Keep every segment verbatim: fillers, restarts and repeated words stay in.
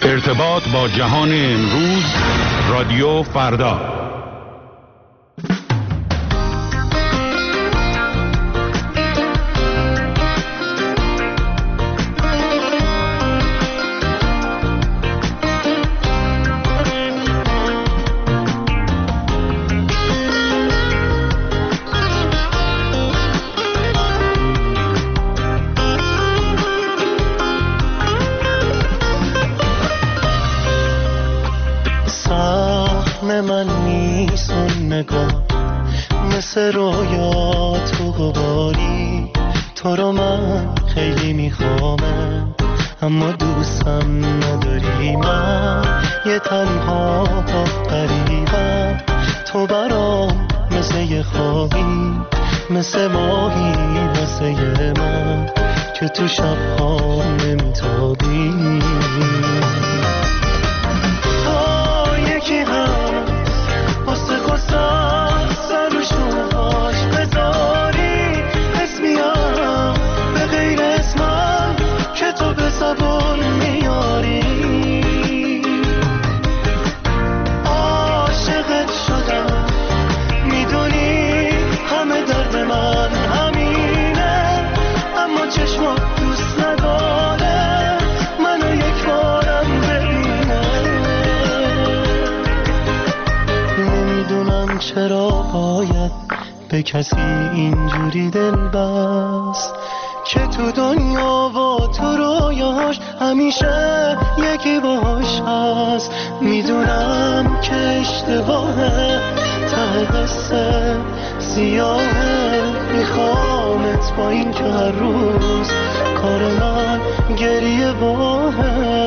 ارتباط با جهان امروز، رادیو فردا. من نیستون نگاه مثل رویا تو غباری، تو رو من خیلی میخوامم اما دوستم نداری. من یه تنها غریبم، تو برام مثل یه خوابی، مثل ماهی واسه من که تو شبها نمیتابی. تو یکی هم واسه گستر سر و شوهاش بذاری، اسمیم به غیر اسمم که تو به زبون میاری. عاشقت شدم میدونی همه درد من همینه، اما چشمات دوست نداره منو یک بارم ببینه. نمیدونم چرا باید به کسی اینجوری دل بست که تو دنیا و تو رویاش همیشه یکی باش هست. میدونم که اشتباهه، ته قصه سیاهه، میخوامت با این که هر روز کار من گریه باهه.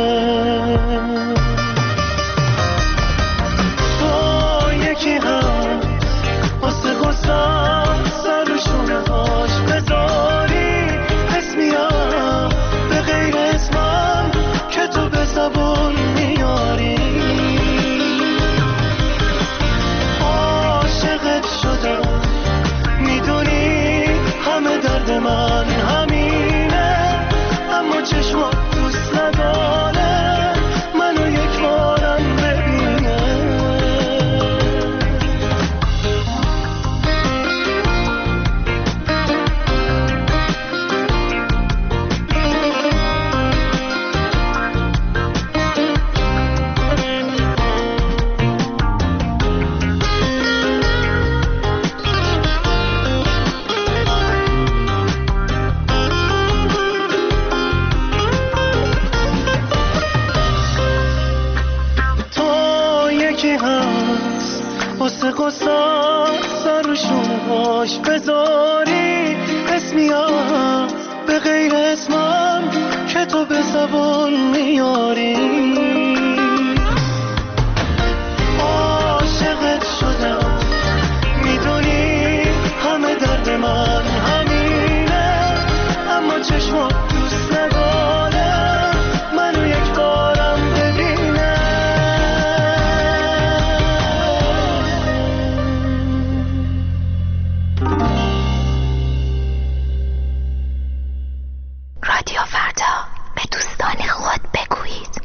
تو یکی هم واسه گستر سر و شونهاش بذاری، اسمیم به غیر اسمم که تو به زبون میاری. عاشقت شدم میدونی همه درد من همینه، اما چشمات دوست نداره منو یک بارم ببینه. واسه گستر سر و شونهاش بذاری، اسمیم به غیر اسمم که تو به زبون میاری. عاشقت شدم میدونی همه درد من همینه، اما چشمات دوست نداره منو یک بارم ببینه. رادیو فردا، به دوستان خود بگویید.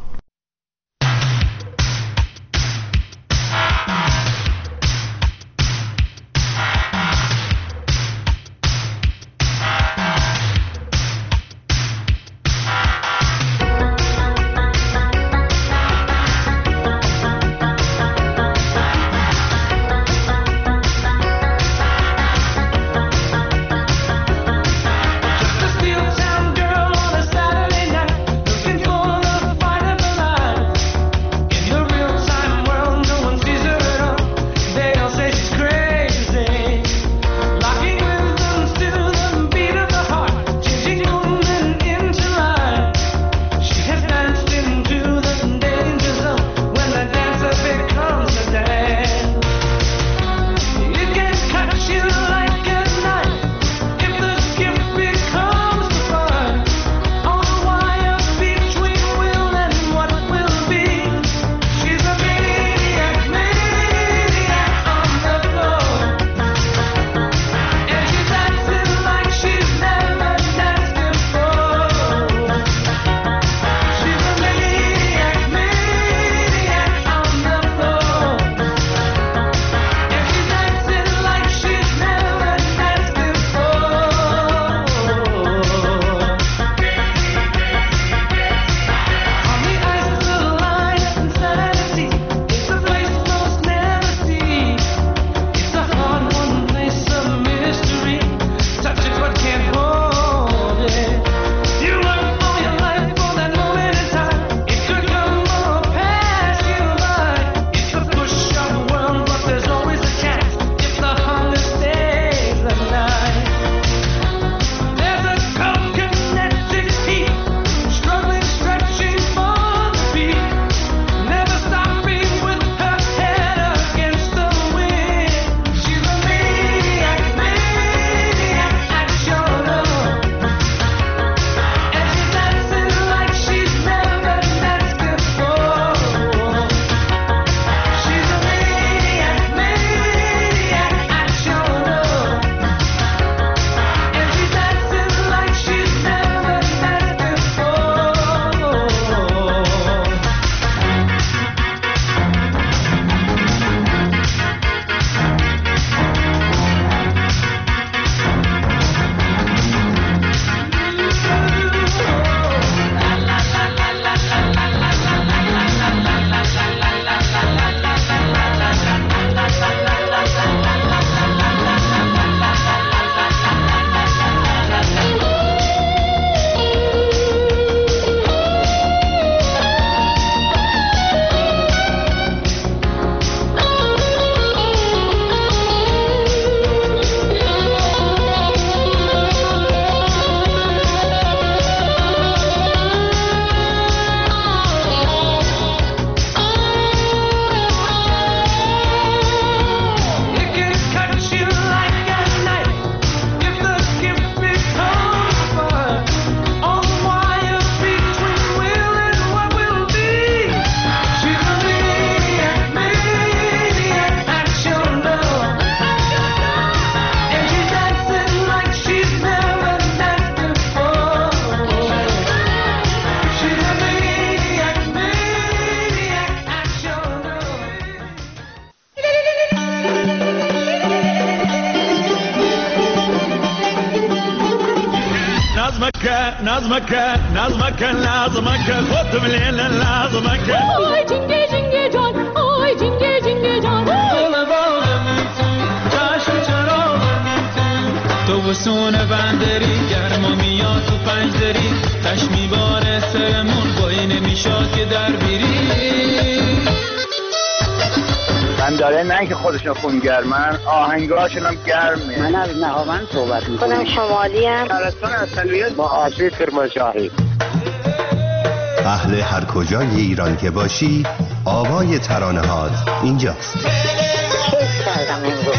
لازمك لازمك لازمك خد بالليل لازمك آی جنگه جنگه جان آی جنگه جنگه جان تو بسون بندری گرما میاد تو پنجدری تش میباره سرمون با این نمیشاد که در بیری من داره نه که خودشون خونگرمن آهنگاشون هم گرمه. من از نهاوند صحبت میکنم. خودم شمالی ام شهرستان اصلیت با آسیب کرمانشاهی. اهل هر کجای ایران که باشی آوای ترانه هات اینجاست. کیف کردم امروز.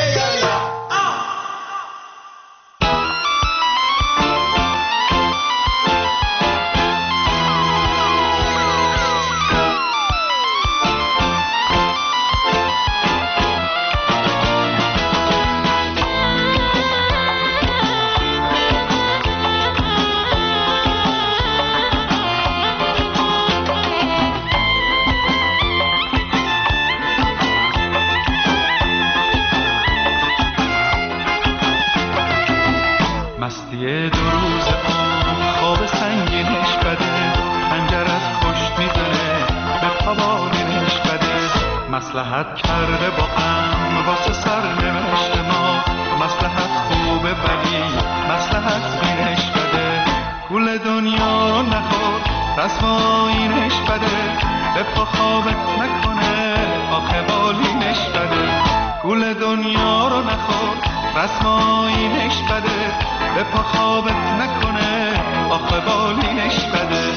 مصلحت کرده با هم واسه سر نوشت ما مصلحت خوبه ولی مصلحت بینش بده گول دنیا رو نخور رسمایینش بده به پا خوابت نکنه آخه بالینش بده گول دنیا رو نخور رسمایینش بده به پا خوابت نکنه آخه بالینش بده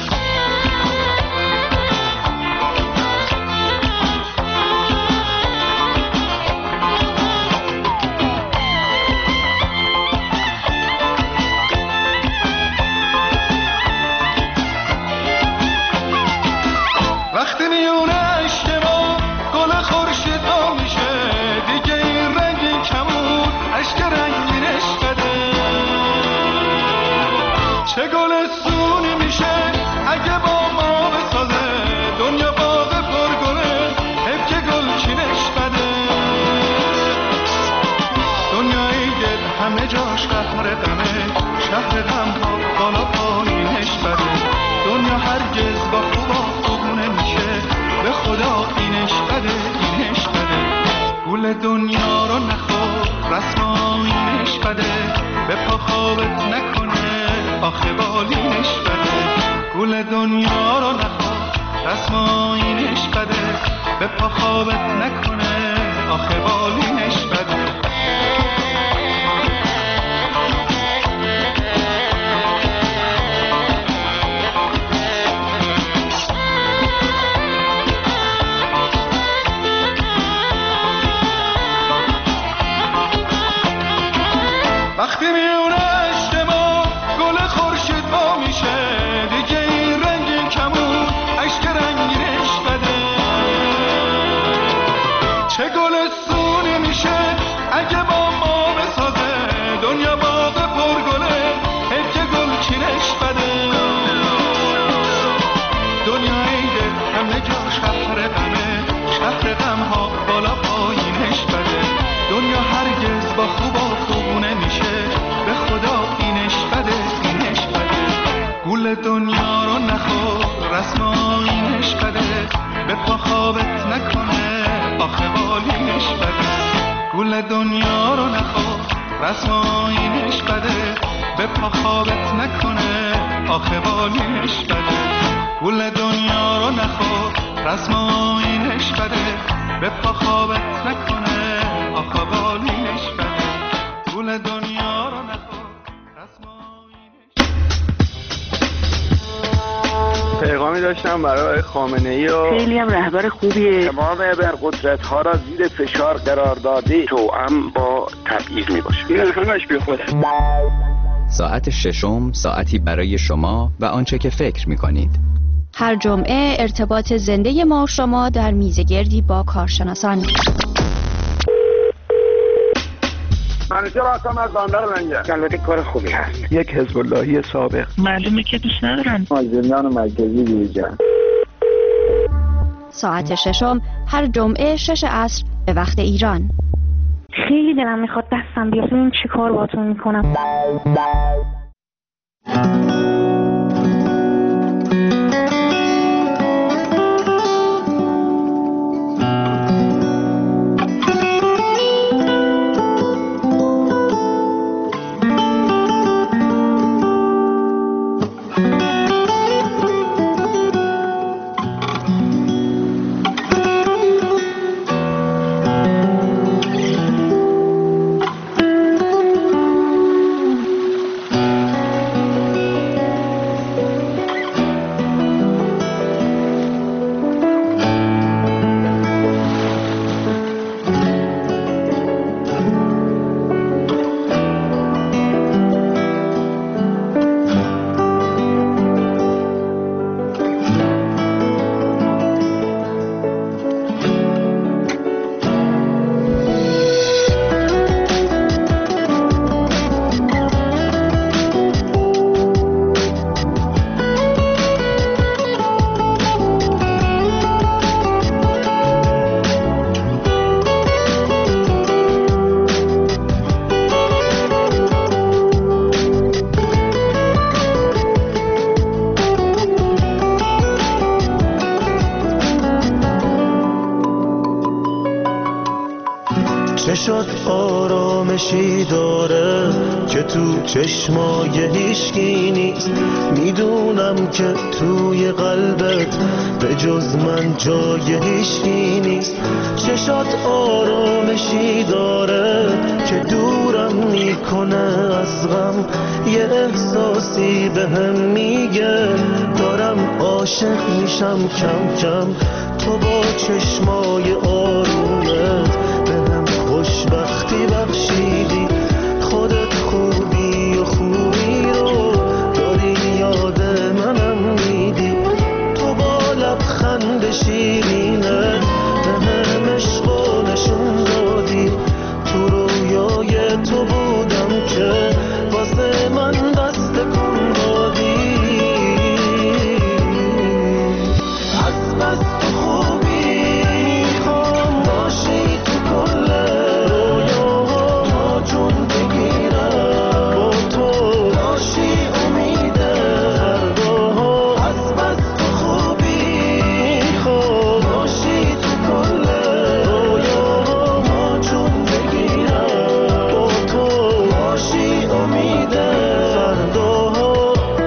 وقتی میونه اجتماع گل خورشید ها میشه دیگه این رنگی کمون عشق رنگینش بده چه گل سونی میشه اگه با ما بسازه دنیا باغ پرگله حیف که گل چینش بده دنیای دل همه جاش قهر غمه شهر غم ها بالا پایینش بده دنیا هرگز با خوبا خوبونه میشه به خدا اینش بده اینش بده گول دنیا رو نخور رسمایینش بده به پا خوابت نکنه آخه بالینش بده گول دنیا رو نخور رسمایینش بده به پا خوابت نکنه آخه بالینش بده وقتی میونه اجتماع گل خورشید ها میشه دیگه این رنگین کمون عشق رنگینش بده چه گل سونی میشه اگه با ما بسازه دنیا باغ پرگله حیف که گل چینش بده دنیای دل همه جا شهر غمه شهر غم ها بالا پایینش بده دنیا هرگز با خوبا خوبونه میشه به خدا اینش بده اینش بده گول دنیا رو نخور رسمایینش بده به پا خوابت نکنه آخه بالینش بده گول دنیا رو نخور رسمایینش بده به پا خوابت نکنه آخه بالینش بده گول دنیا رو نخور رسمایینش بده به پا خوابت نکنه آخه بالینش بده گول دنیا رو نخور رسمایینش پیغامی داشتم برای خامنه‌ای و خیلی هم رهبر خوبیه. تمام ابرقدرت ها را زیر فشار قرار داده توأم با تبعیض می باشه. این همش بی خوده. ساعت ششم ساعتی برای شما و آنچه که فکر می کنید. هر جمعه ارتباط زنده ما شما در میزگردی با کارشناسان. منوچه راستم از باندر منجه البته کار خوبی هست. یک حزب اللهی سابق معلومه که دوست ندارن مازندران مرکزی دیجا. ساعت ششم هر جمعه شش عصر به وقت ایران. خیلی دلم میخواد دستم بیاد ببینم چی کار باهاتون میکنم. چشات آرامشی داره که تو چشمای هیچکی نیست. میدونم که توی قلبت به جز من جای هیچکی نیست. چشات آرامشی داره که دورم میکنه از غم. یه احساسی به هم میگه دارم عاشق میشم کم کم. تو با چشمای آرومت به هم خوشبختی بخشیدی. خودت خوبی و خوبی رو داری یاد منم میدی. تو با لبخند شیرینت به هم عشقو نشون دادی. تو رویای تو بودم که واسه من دست کن دادی. از بس تو خوبی میخوام باشی تو کل رویاها جون بگیرم. با تو باشی امید فرداها. از بس تو خوبی میخوام باشی تو کل رویاها جون بگیرم. با تو باشی امید فرداها.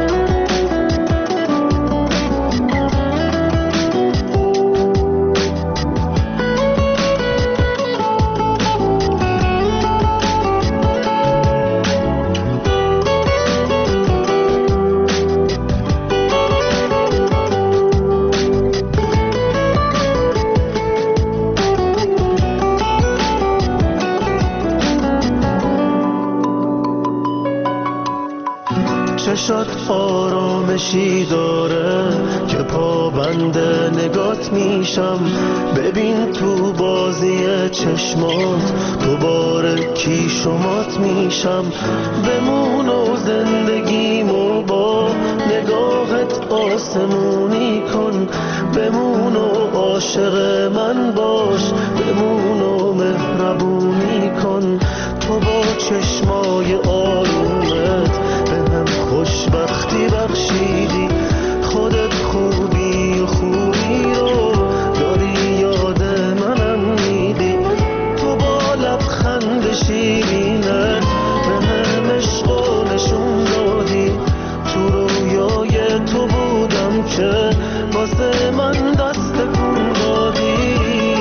چشات آرامشی داره که پابند نگات میشم. ببین تو بازی چشمات دوباره کی شمات میشم. بمون و زندگیمو با نگاهت آسمونی کن. بمون و عاشق من باش. بمون و مهربونی کن. تو با چشمای آرومت به هم خوشبختی بخشیدی. خودت خوبی و خوبی رو داری یاد منم میدی. تو با لبخند شیرینت به هم عشقو نشون دادی. تو رویای تو بودم که واسه من دست کن دادی.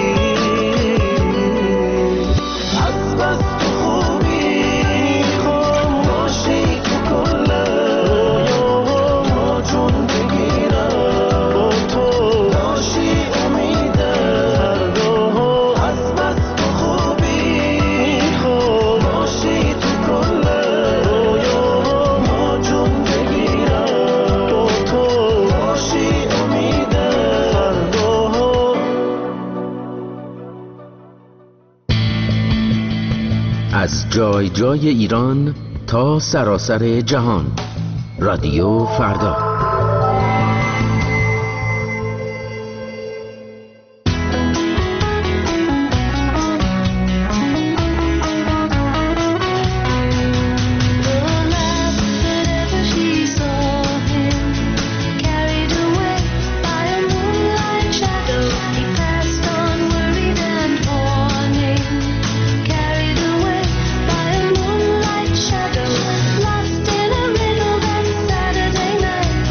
از بس تو خوبی میخوام باشی تو کل رویاها جون بگیرم. با تو باشی امید فرداها. از بس تو خوبی میخوام باشی تو کل رویاها جون بگیرم. با تو باشی امید فرداها. از جای جای ایران تا سراسر جهان، رادیو فردا. Lost in a riddle that Saturday night.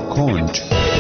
کنج.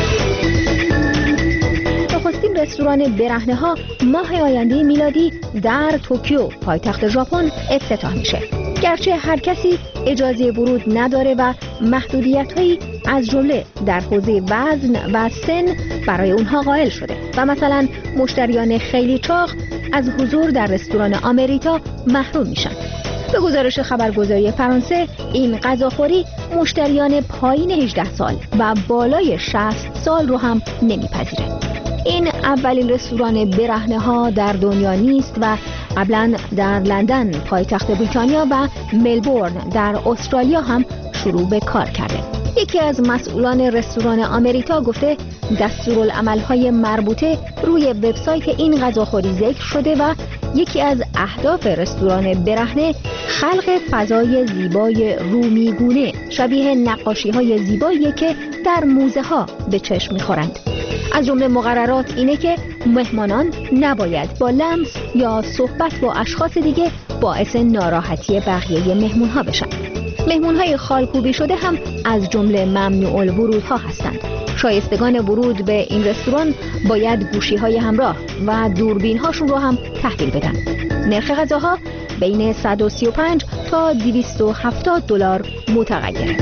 نخستین رستوران برهنه ها ماه آینده میلادی در توکیو پایتخت ژاپن افتتاح میشه. گرچه هر کسی اجازه ورود نداره و محدودیت‌هایی از جمله در حوزه وزن و سن برای اونها قائل شده و مثلا مشتریان خیلی چاق از حضور در رستوران آمریتا محروم میشن. به گزارش خبرگزاری فرانسه این غذاخوری مشتریان پایین هجده سال و بالای شصت سال رو هم نمیپذیره. این اولین رستوران برهنه ها در دنیا نیست و قبلا در لندن پایتخت بریتانیا و ملبورن در استرالیا هم شروع به کار کرده. یکی از مسئولان رستوران آمریتا گفته دستورالعمل‌های مربوطه روی وبسایت این غذاخوری ذکر شده و یکی از اهداف رستوران برهنه خلق فضای زیبای رومیگونه شبیه نقاشی‌های زیبایی که در موزه ها به چشم می‌خورند. از جمله مقررات اینه که مهمانان نباید با لمس یا صحبت با اشخاص دیگه باعث ناراحتی بقیه مهمون‌ها بشن. مهمون‌های خالکوبی شده هم از جمله ممنوع الورودها هستند. شایستگان ورود به این رستوران باید گوشی‌های همراه و دوربین‌هاشون رو هم تحویل بدن. نرخ غذاها بین صد و سی و پنج تا دویست و هفتاد دلار متغیره.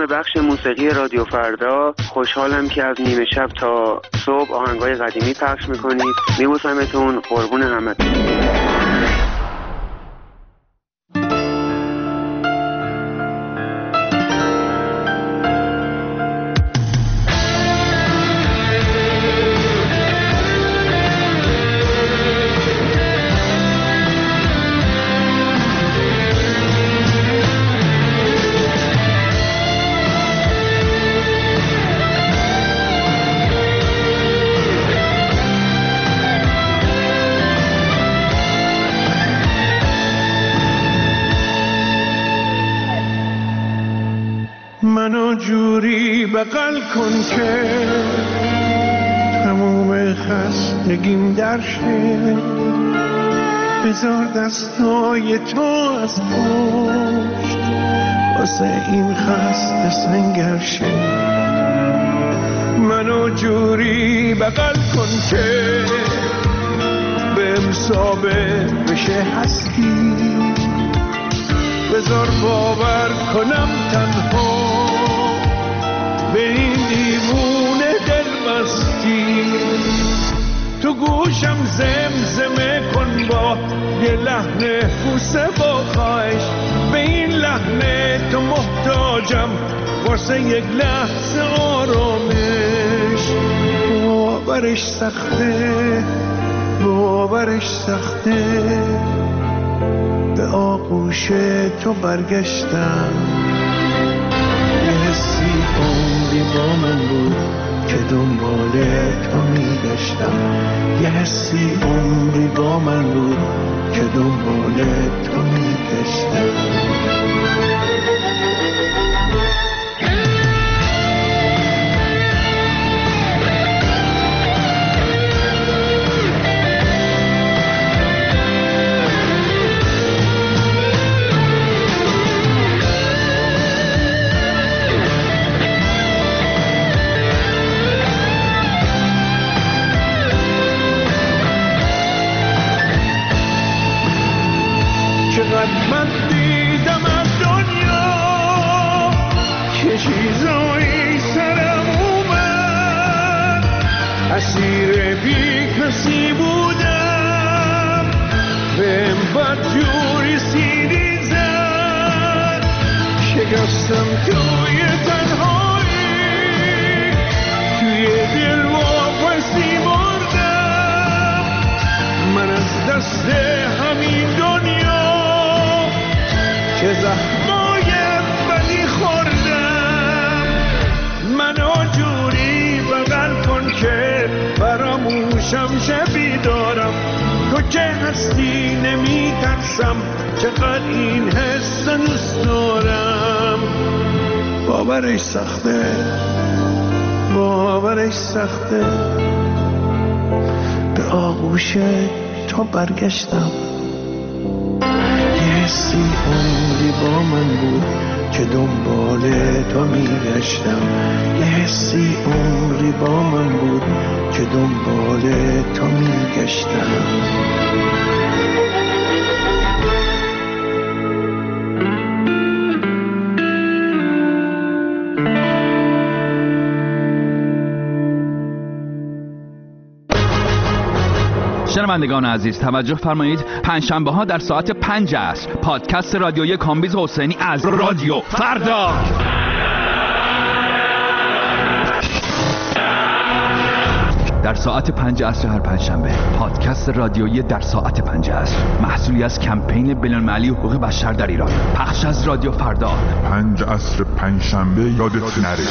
بخش موسیقی رادیو فردا. خوشحالم که از نیمه شب تا صبح آهنگای قدیمی پخش میکنید. میبوسمتون، قربون همتون. منو جوری بغل کن که تموم خستگیم در شه، بذار دستای تو از پشت واسه این خسته سنگر شه. منو جوری بغل کن که بهم ثابت بشه هستی، بذار باور کنم تنها به این دیوونه دل بستی. تو گوشم زمزمه کن با یه لحن بوسه با خواهش، به این لحن تو محتاجم واسه یک لحظه آرامش. باورش سخته، باورش سخته، به آغوش تو برگشتم. یه حسی عمری با من بود که دنبال تو میگشتم. یه حسی عمری با من بود که دنبال تو میگشتم. من دیدم از دنیا که چیزایی سرم اومد، اسیر بی کسی بودم، بهم بدجوری سیری زد. شکستم توی تنهایی، توی دل واپسی بردم. من از دست همین دنیا که زخمای بدی خوردم. منو جوری بغل کن که فراموشم شبی دارم. تو که هستی نمی ترسم، چقدر این حس دوست دارم. باورش سخته، باورش سخته، به آغوش تو برگشتم. حسی عمری با من بود که دنبال تو میگشتم. یه حسی عمری با من بود که دنبال تو میگشتم. شنوندگان عزیز توجه فرمایید، پنجشنبه ها در ساعت پنج عصر پادکست رادیویی کامبیز حسینی از رادیو فردا. در ساعت پنج عصر هر پنجشنبه پادکست رادیویی در ساعت پنج عصر، محصولی از کمپین بین‌المللی حقوق بشر در ایران، پخش از رادیو فردا. پنج عصر پنجشنبه یادت نره.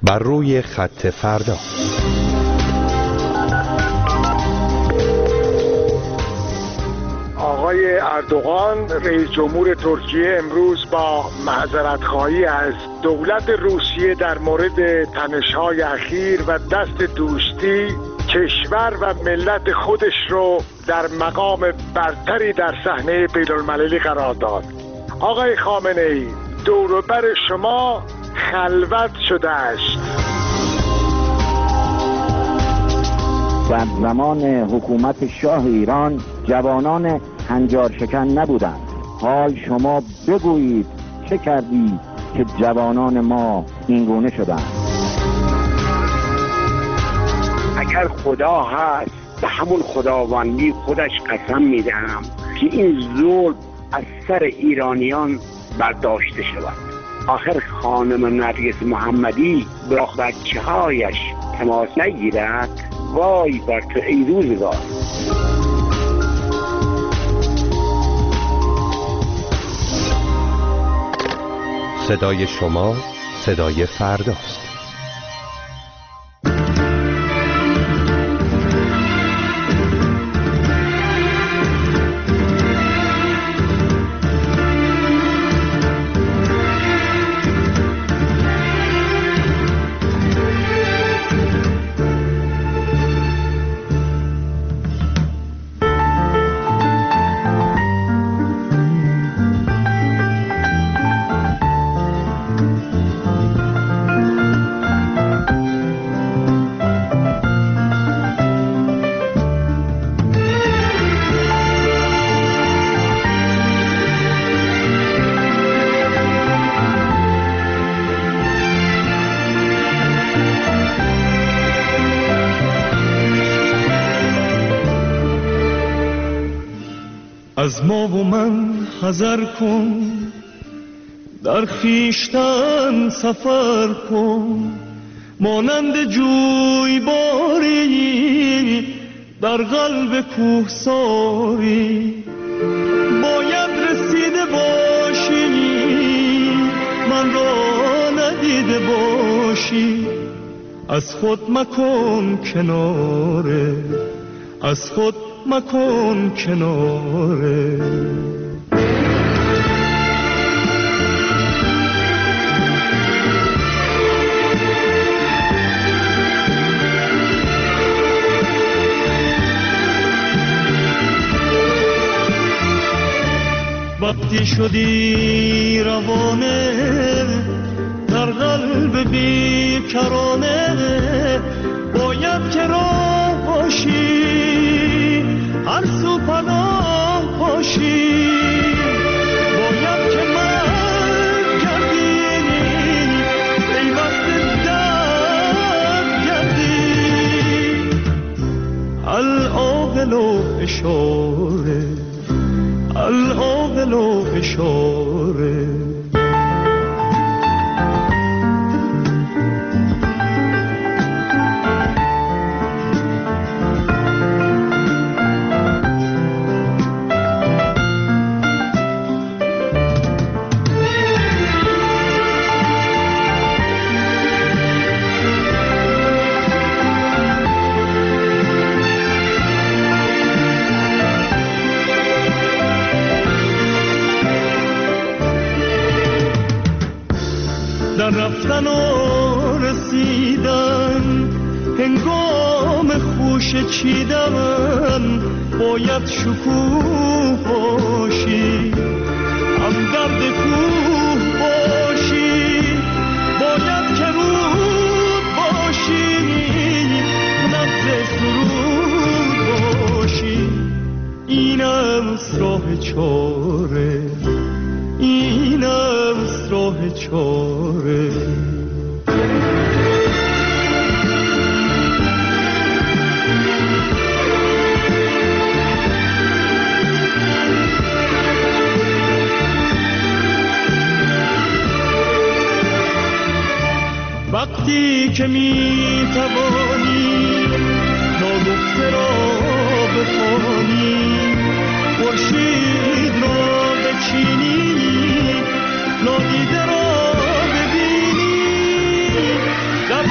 بر روی خط فردا. آقای اردوغان رئیس جمهور ترکیه امروز با معذرت خواهی از دولت روسیه در مورد تنش‌های اخیر و دست دوستی کشور و ملت خودش رو در مقام برتری در صحنه بین‌المللی قرار داد. آقای خامنه‌ای، دور و بر شما خلوت شده است. در زمان حکومت شاه ایران جوانان هنجار شکن نبودند. حال شما بگویید چه کردید که جوانان ما اینگونه شدند؟ اگر خدا هست به همون خداوندی خودش قسم میدهم که این ظلم از سر ایرانیان برداشته شود. آخر خانم نرگس محمدی با بچه هایش تماس نگیرد. وای بر تو ای روزگار. صدای شما صدای فرداست. از ما و من حذر کن، در خیشتن سفر کن، مانند جوی باری در قلب کوهساری. باید رسیده باشی من را ندیده باشی، از خود مکن کناره، از خود مکن کناره. وقتی شدی روانه در قلب بیکرانه، باید که راه باشی هر سو پناه باشی. باید که من گردی ای وقت درد گردی. العاقل و اشاره، العاقل و اشاره. در رفتن و رسیدن هنگام خوش چیدن، باید شکوه باشی هم درد کوه باشی. باید که رود باشی نبض سرود باشی. اینم راه چاره، اینم راه چاره. وقتی که می توانی ناگفته را بخوانی، خورشید را بچینی، نادیده را ببینی، در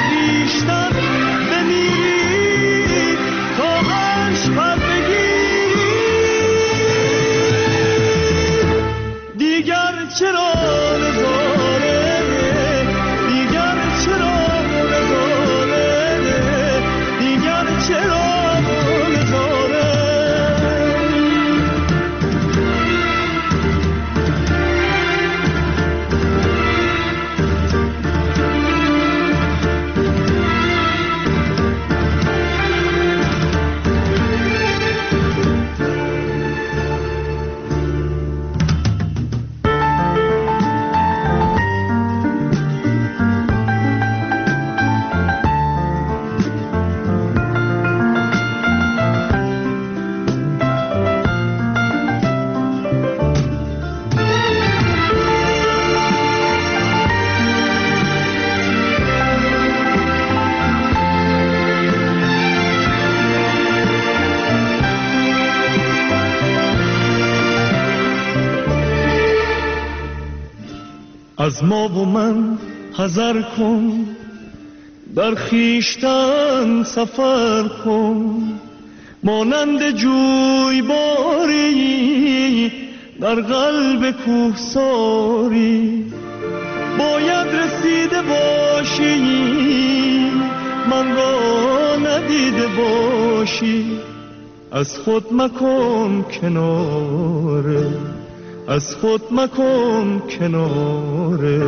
از ما و من حذر کن، در خیشتن سفر کن، مانند جوی باری در قلب کوهساری. باید رسیده باشی من را ندیده باشی، از خود مکن کناره، از خود مکن کناره.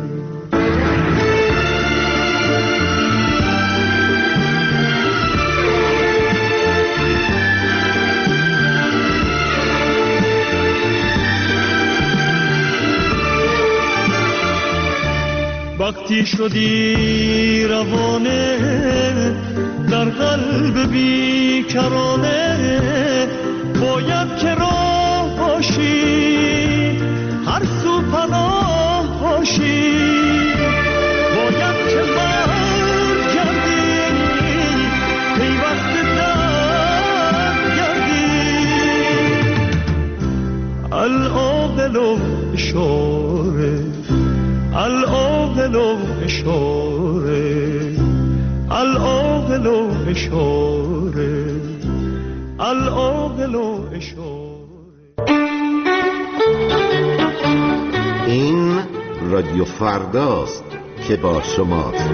وقتی شدی روانه در قلب بیکرانه، باید که راه باشی هر سو پناه باشی. باید که برگردی پیوسته در گردی، العاقل و اشاره، العاقل و اشاره، العاقل و اشاره، العاقل و اشاره. این رادیو فرداست که با شماست.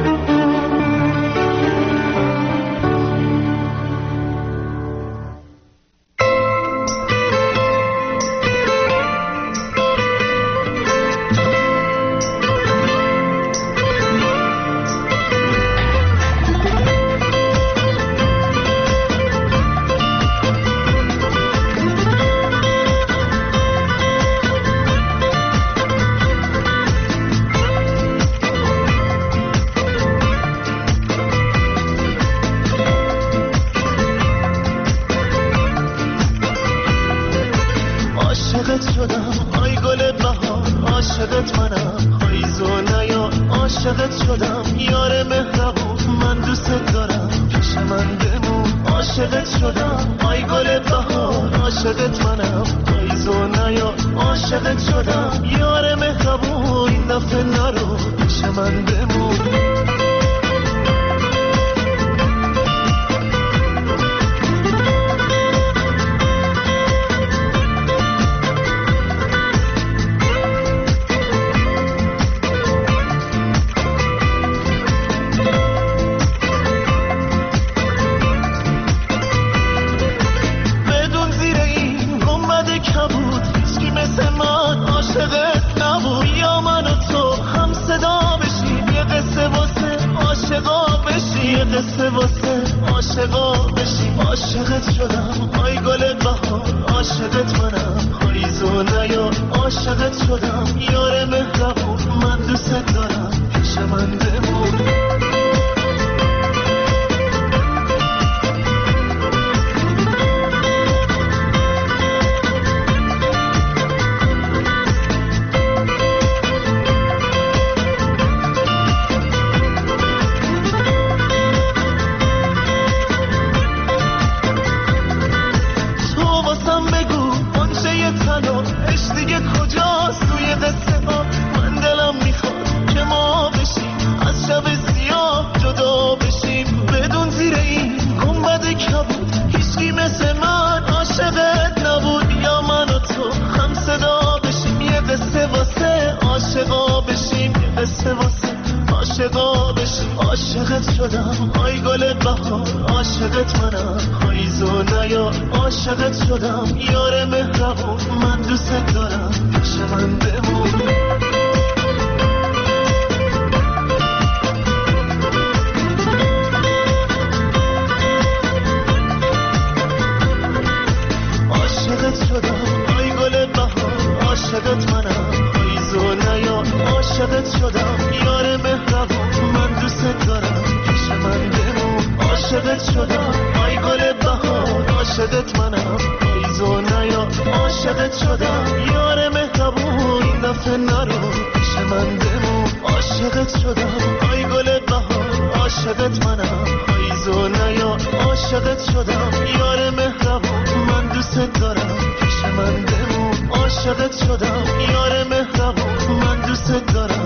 عاشقت شدم یار مهربون من دوست دارم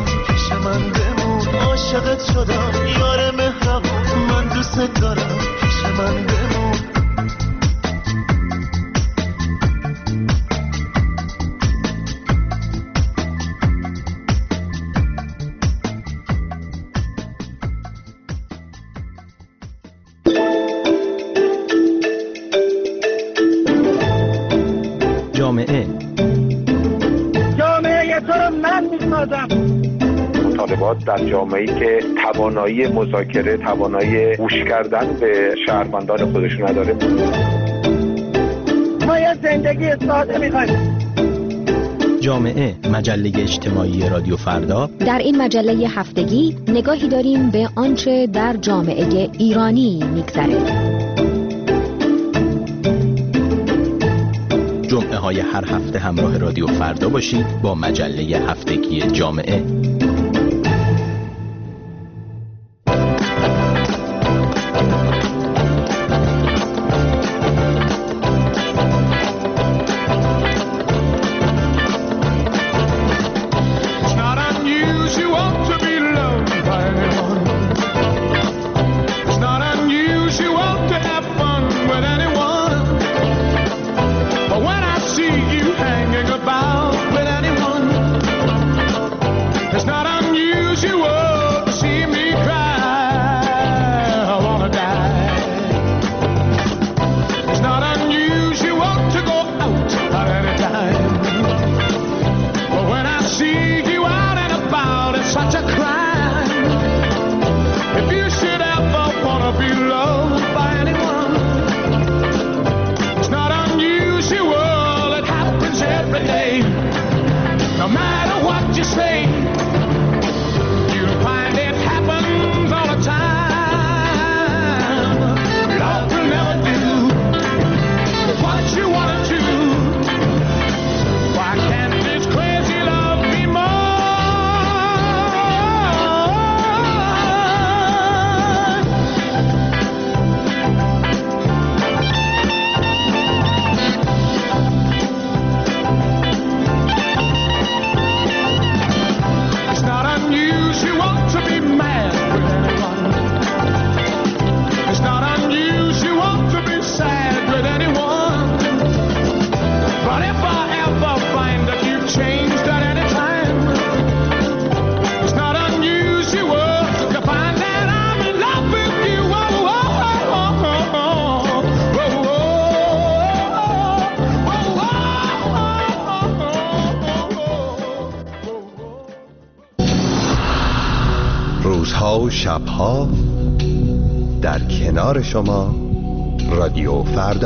عاشقت شدم یار مهربون، من دوست دارم پیش من بمون. جامعه جامعه تو رو من میسازم. مطالبات در جامعه‌ای که توانایی مذاکره، توانایی گوش کردن به شهروندان خودشون نداره. ما یه زندگی ساده می‌خوایم. جامعه، مجله اجتماعی رادیو فردا. در این مجله هفتگی نگاهی داریم به آنچه در جامعه ایرانی می‌گذره. جمعه های هر هفته همراه رادیو فردا باشید با مجله هفتگی جامعه. روزها و شبها در کنار شما رادیو فردا.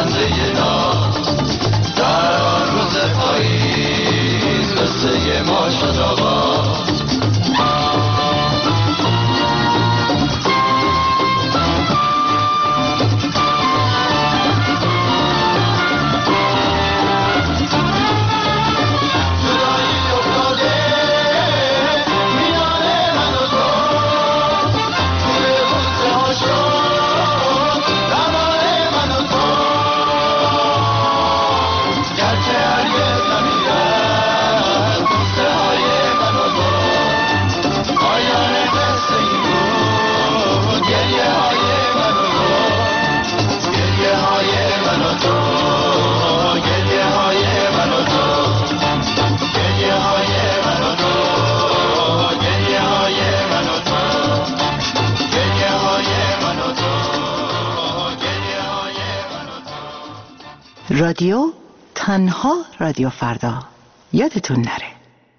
خنده ناز در آن روز پاییز قصه ما شد آغاز. رادیو تنها رادیو فردا، یادتون نره.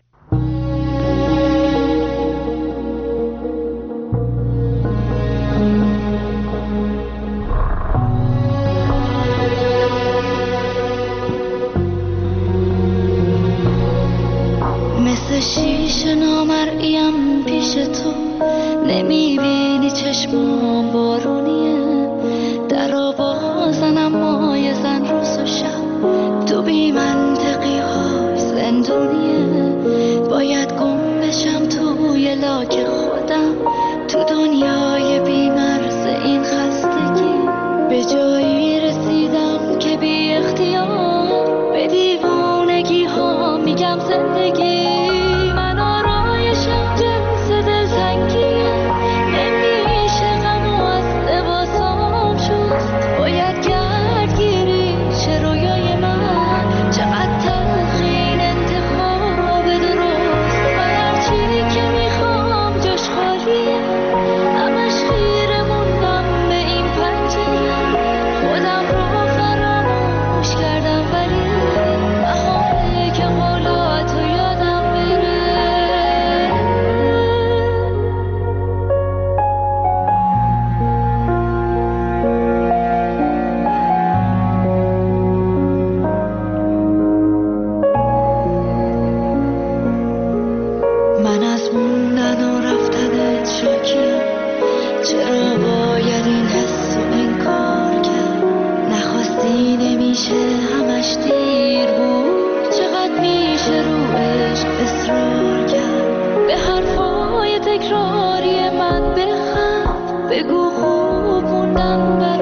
مثل شیشه نامرئیم پیش تو، نمیبینی چشمام بارونیه، در بازنم مای زن روز و شب، تو بی منطقی های زندونیه، باید گم بشم توی لاک خودم، تو دنیای بی مرز این خستگی، به جایی رسیدم که بی اختیار به دیوانگی ها میگم زندگی. من آرایشم جنس دلتنگیه، نمیشه غم و از لباسام شست، باید گردگیری چه رویای من، چقدر تلخین انتخاب درست، من هرچی که میخوام جاش خالیه، همش خیره موندم به این پنجره، خودم رو فراموش کردم ولی بهاره که قولاتو یادم بره. من از موندن و رفتنت شاکیم، چرا باید این حس و انکار کرد، نخواستی نمیشه همش دیر بود، چقدر میشه رو عشق اصرار کرد، به حرفای تکراری من بخند، بگو خوب موندم